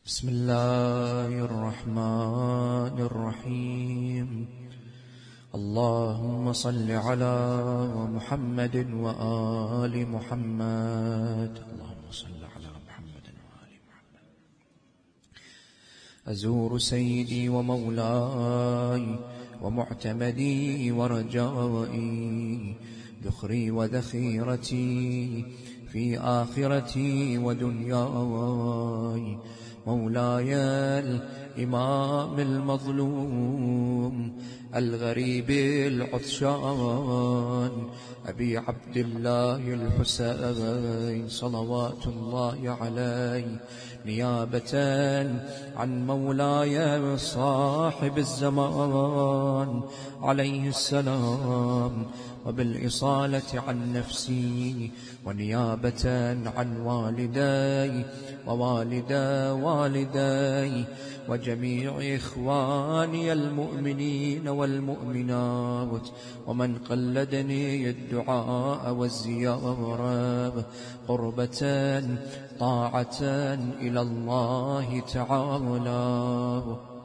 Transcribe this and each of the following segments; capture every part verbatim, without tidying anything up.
بسم الله الرحمن الرحيم. اللهم صل على محمد وآل محمد. اللهم صل على محمد وآل محمد. أزور سيدي ومولاي ومعتمدي ورجائي، ذخري وذخيرتي في آخرتي ودنياي، مولاي الإمام المظلوم الغريب العطشان، أبي عبد الله الحسين صلوات الله عليه، نيابة عن مولاي صاحب الزمان عليه السلام، وبالإصالة عن نفسي، ونيابة عن والدي ووالدا والدي وجميع إخواني المؤمنين والمؤمنات، ومن قلدني الدعاء والزيارة، قربة طاعة إلى الله تعالى.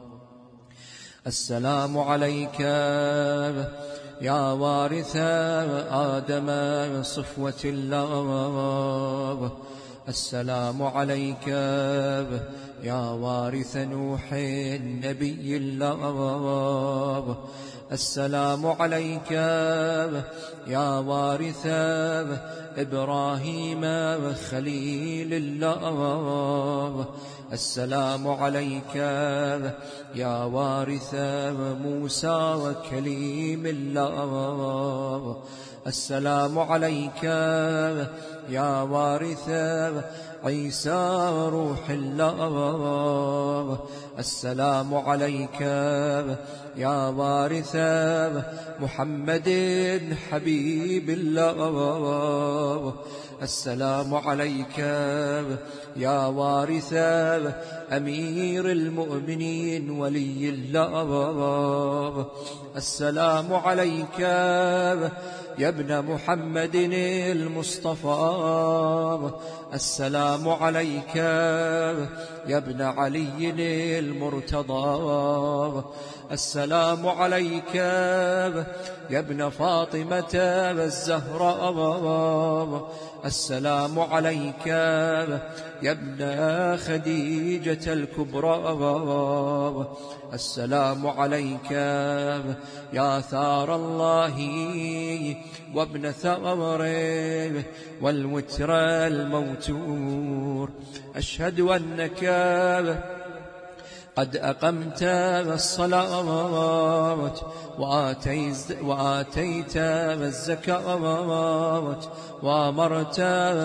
السلام عليك يا وارث آدم صفوة الله، السلام عليك يا وارث نوح نبي الله، السلام عليك يا وارث إبراهيم خليل الله، السلام عليك يا وارث موسى وكليم الله، السلام عليك يا وارث عيسى روح الله، السلام عليك يا وارث محمد حبيب الله، السلام عليك يا وارث أمير المؤمنين ولي الله، السلام عليك يا ابن محمد المصطفى، السلام عليك يا ابن علي المرتضى، السلام عليك يا ابن فاطمة الزهراء، السلام عليك يا ابن خديجة الكبرى، السلام عليك يا ثار الله وابن ثغره والوتر الموتور، أشهد أنك قد أقمت الصلاة وآتيت الزكاة وأمرت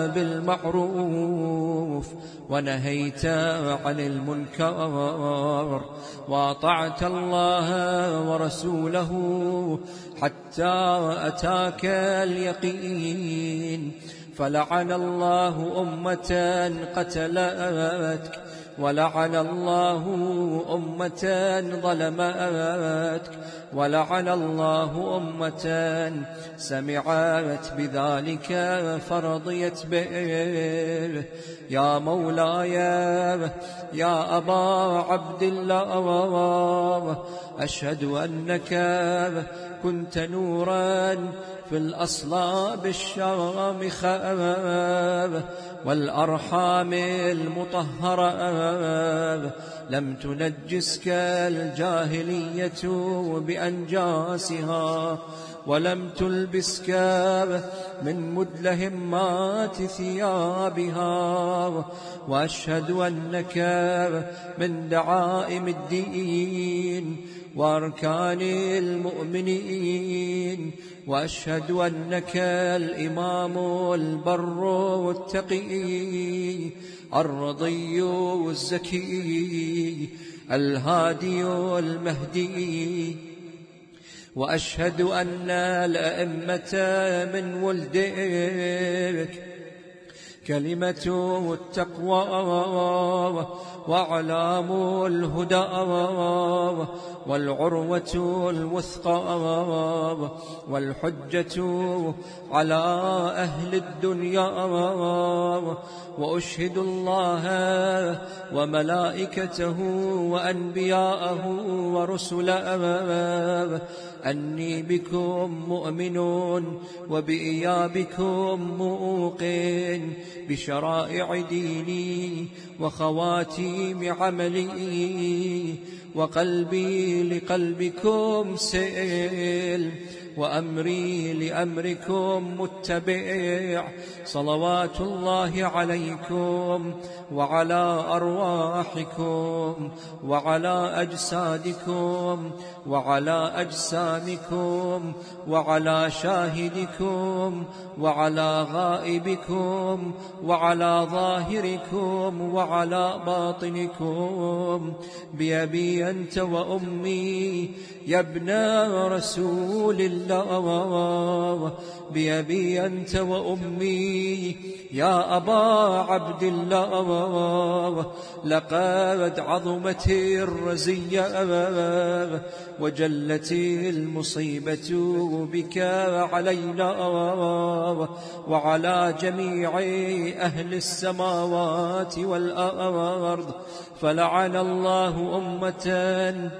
بالمعروف ونهيت عن المنكر، وأطعت الله ورسوله حتى أتاك اليقين، فلعن الله أمة قتلتك، ولعن الله أمة ظلمتك، ولعن الله أمة سمعت بذلك فرضيت به. يا مولاي يا أبا عبد الله، أشهد أنك كنت نورا في الأصلاب الشامخة والأرحام المطهرة، لم تنجسك الجاهلية بأنجاسها، ولم تلبسك من مدلهمات ثيابها، وأشهد أنك من دعائم الدين وأركان المؤمنين، وأشهد أنك الإمام البر التقي الرضي الزكي الهادي المهدي، وأشهد أن الأئمة من ولدك كلمة التقوى وأعلام الهدى والعروة الوثقى والحجة على أهل الدنيا. وأشهد الله وملائكته وأنبياءه ورسله أني بكم مؤمن وبإيابكم موقن بشرائع ديني وخواتيم عملي، وقلبي لقلبكم سئل وأمري لأمركم متبع. صلوات الله عليكم وعلى أرواحكم وعلى أجسادكم وعلى أجسامكم وعلى شاهدكم وعلى غائبكم وعلى ظاهركم وعلى باطنكم، بأبي أنت وأمي يا ابن رسول الله، بأبي أنت وأمي يا أبا عبد الله. لقد عظمت الرزية وجلت المصيبة بك علينا وعلى جميع أهل السماوات والأرض، فلعن الله أمة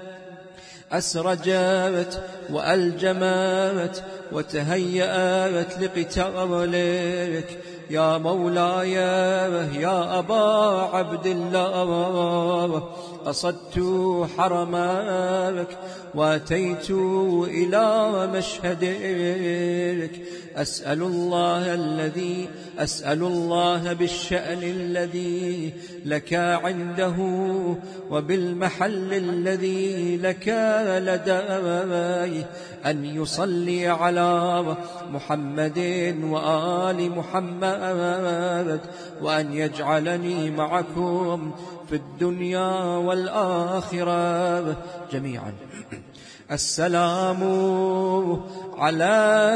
أسرجت وألجمت وتهيأت لقتالك يا مولاي يا أبا عبد الله. قصدت حرمك وأتيت إلى مشهدك، أسأل الله الذي أسأل الله بالشأن الذي لك عنده وبالمحل الذي لك لدي أن يصلي على محمد وآل محمد، وأن يجعلني معكم في الدنيا والآخرة جميعا. السلام على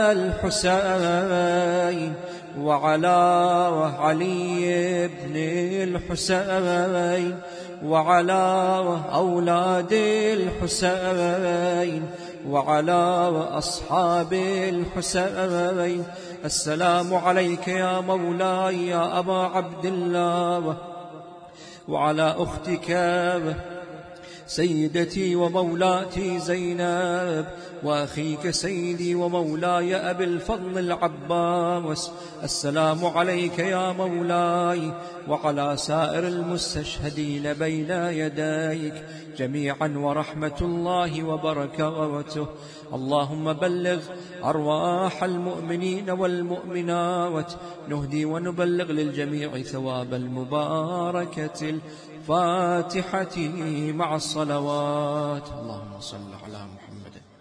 الحسين وعلى علي بن الحسين وعلى أولاد الحسين وعلى أصحاب الحسين. السلام عليك يا مولاي يا أبا عبد الله، وعلى أختك سيدتي ومولاتي زينب، وأخيك سيدي ومولاي أبي الفضل العباس. السلام عليك يا مولاي وعلى سائر المستشهدين بين يديك جميعا، ورحمة الله وبركاته. اللهم بلغ أرواح المؤمنين والمؤمنات، نهدي ونبلغ للجميع ثواب المباركة الفاتحة مع الصلوات. اللهم صل على محمد.